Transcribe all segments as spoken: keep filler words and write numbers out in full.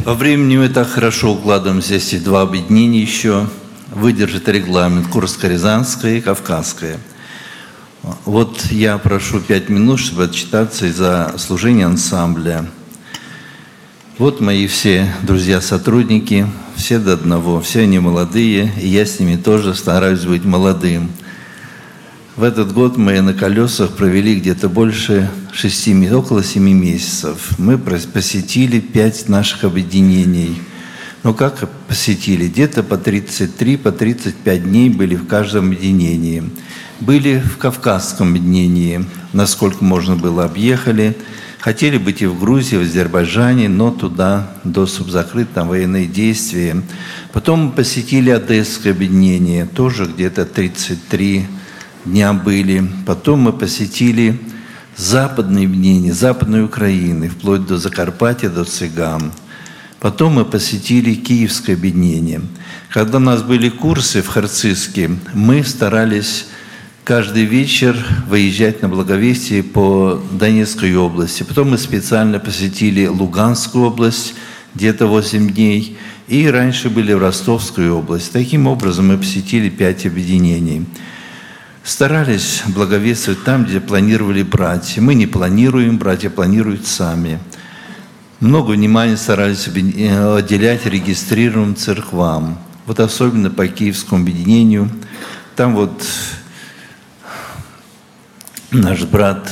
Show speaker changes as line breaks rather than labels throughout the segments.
По времени мы так хорошо укладываемся, если два объединения еще выдержит регламент Курско-Рязанское и Кавказское. Вот я прошу пять минут, чтобы отчитаться за служение ансамбля. Вот мои все друзья-сотрудники, все до одного, все они молодые, и я с ними тоже стараюсь быть молодым. В этот год мы на колесах провели где-то больше шести, около семи месяцев. Мы посетили пять наших объединений. Ну как посетили? Где-то по тридцать три, по тридцать пять дней были в каждом объединении. Были в Кавказском объединении, насколько можно было, объехали. Хотели быть и в Грузии, в Азербайджане, но туда доступ закрыт, там военные действия. Потом мы посетили Одесское объединение, тоже где-то тридцать три дня были. Потом мы посетили западные объединения, Западной Украины, вплоть до Закарпатья, до Цыган. Потом мы посетили Киевское объединение. Когда у нас были курсы в Харцизске, мы старались каждый вечер выезжать на Благовестие по Донецкой области. Потом мы специально посетили Луганскую область, где-то восемь дней, и раньше были в Ростовскую область. Таким образом мы посетили пять объединений. Старались благовествовать там, где планировали братья. Мы не планируем, братья планируют сами. Много внимания старались уделять регистрированным церквам. Вот особенно по Киевскому объединению. Там вот наш брат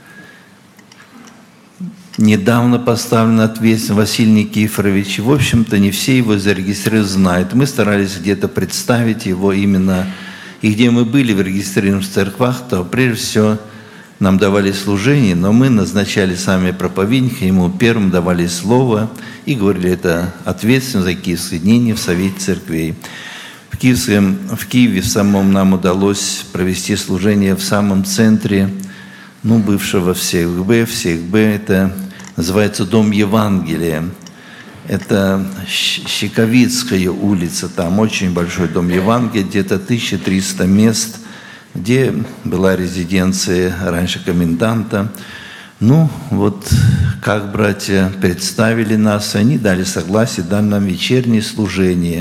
недавно поставлен ответственным, Василий Никифорович. В общем-то, не все его зарегистрированы, знают. Мы старались где-то представить его именно. И где мы были в регистрированных церквах, то прежде всего нам давали служение, но мы назначали сами проповедника, ему первым давали слово и говорили, это ответственно за Киевское объединение в Совете церквей. В, Киевском, в Киеве в самом нам удалось провести служение в самом центре, ну, бывшего ВСЕХБ. ВСЕХБ это называется Дом Евангелия. Это Щековицкая улица, там очень большой Дом Евангелия, где-то тысяча триста мест, где была резиденция раньше коменданта. Ну, вот как братья представили нас, они дали согласие, дали нам вечернее служение,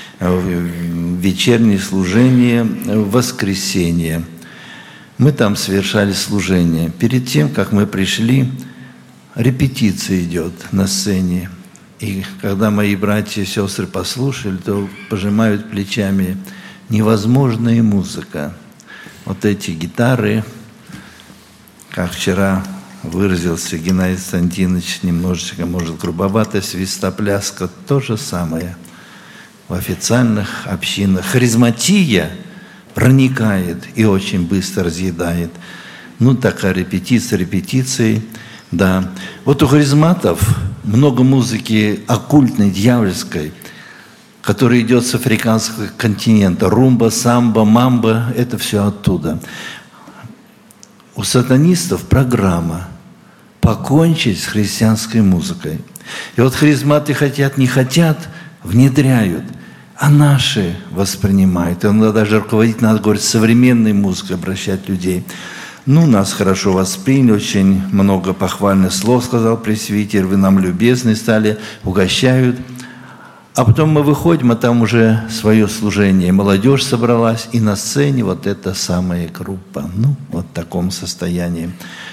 вечернее служение в воскресенье. Мы там совершали служение. Перед тем, как мы пришли, репетиция идет на сцене. И когда мои братья и сестры послушали, то пожимают плечами. Невозможная музыка. Вот эти гитары, как вчера выразился Геннадий Константинович, немножечко, может, грубовато, свистопляска, то же самое. В официальных общинах харизматия проникает и очень быстро разъедает. Ну, такая репетиция, репетиции, да. Вот у харизматов много музыки оккультной, дьявольской, которая идет с африканского континента. Румба, самбо, мамба – это все оттуда. У сатанистов программа покончить с христианской музыкой. И вот харизматы хотят, не хотят, внедряют, а наши воспринимают. И иногда даже руководить надо, говорить, современной музыкой, обращать людей. Ну, нас хорошо восприняли, очень много похвальных слов сказал пресвитер, вы нам любезны стали, угощают. А потом мы выходим, а там уже свое служение. Молодежь собралась, и на сцене вот эта самая группа. Ну, вот в таком состоянии.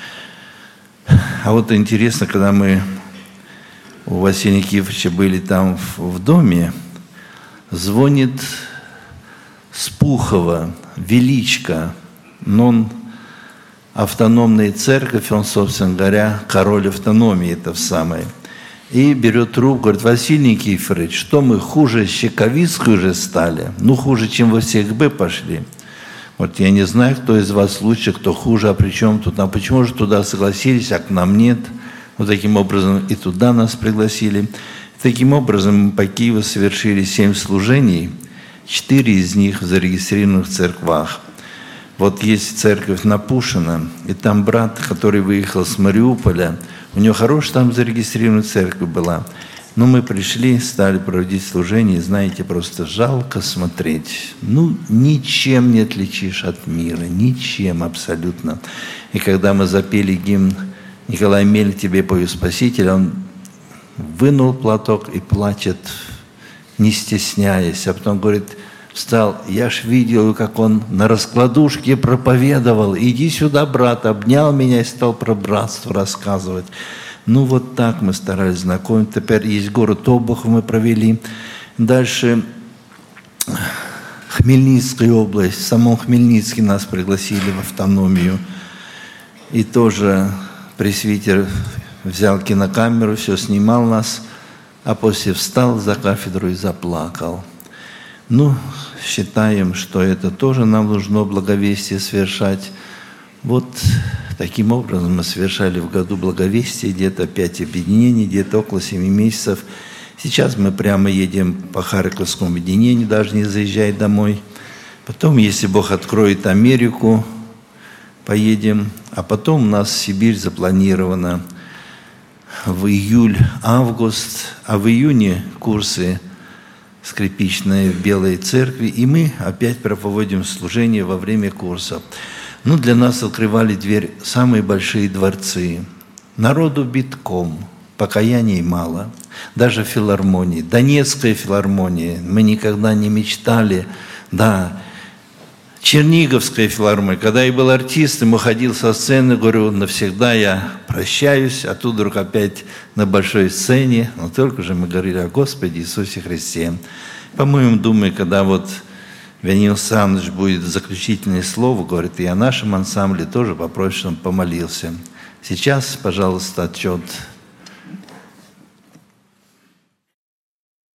А вот интересно, когда мы у Василия Никифоровича были там в, в доме, звонит с Пухова Величко, но он автономная церковь, он, собственно говоря, король автономии, это в самой. И берет трубку, говорит, Василий Никифорович, что мы хуже Щековицкой уже стали? Ну, хуже, чем во ВСЕХБ пошли. Вот я не знаю, кто из вас лучше, кто хуже, а при чем тут? А почему же туда согласились, а к нам нет? Вот таким образом и туда нас пригласили. Таким образом, мы по Киеву совершили семь служений, четыре из них в зарегистрированных церквах. Вот есть церковь на Пушино, и там брат, который выехал с Мариуполя, у него хорошая там зарегистрированная церковь была. Но мы пришли, стали проводить служение, и, знаете, просто жалко смотреть. Ну, ничем не отличишь от мира, ничем абсолютно. И когда мы запели гимн «Николай Мель, тебе пою Спаситель», он вынул платок и плачет, не стесняясь. А потом говорит, встал, я ж видел, как он на раскладушке проповедовал. Иди сюда, брат, обнял меня и стал про братство рассказывать. Ну вот так мы старались знакомить. Теперь есть город Обухов мы провели. Дальше Хмельницкая область. В самом Хмельницке нас пригласили в автономию. И тоже пресвитер взял кинокамеру, все снимал нас, а после встал за кафедру и заплакал. Ну, считаем, что это тоже нам нужно благовестие совершать. Вот таким образом мы совершали в году благовестие, где-то пять объединений, где-то около семи месяцев. Сейчас мы прямо едем по Харьковскому объединению, даже не заезжая домой. Потом, если Бог откроет Америку, поедем. А потом у нас Сибирь запланирована в июль-август, а в июне курсы скрипичные в Белой Церкви, и мы опять проповедуем служение во время курсов. Ну, для нас открывали дверь самые большие дворцы. Народу битком, покаяний мало. Даже филармонии, Донецкая филармония, мы никогда не мечтали, да, Черниговская филармония, когда я был артистом, уходил со сцены, говорю, навсегда я прощаюсь, а тут вдруг опять на большой сцене, но только же мы говорили о Господе Иисусе Христе. По-моему, думаю, когда вот Венил Александрович будет заключительное слово, говорит, и о нашем ансамбле тоже попросим, чтобы он помолился. Сейчас, пожалуйста, отчет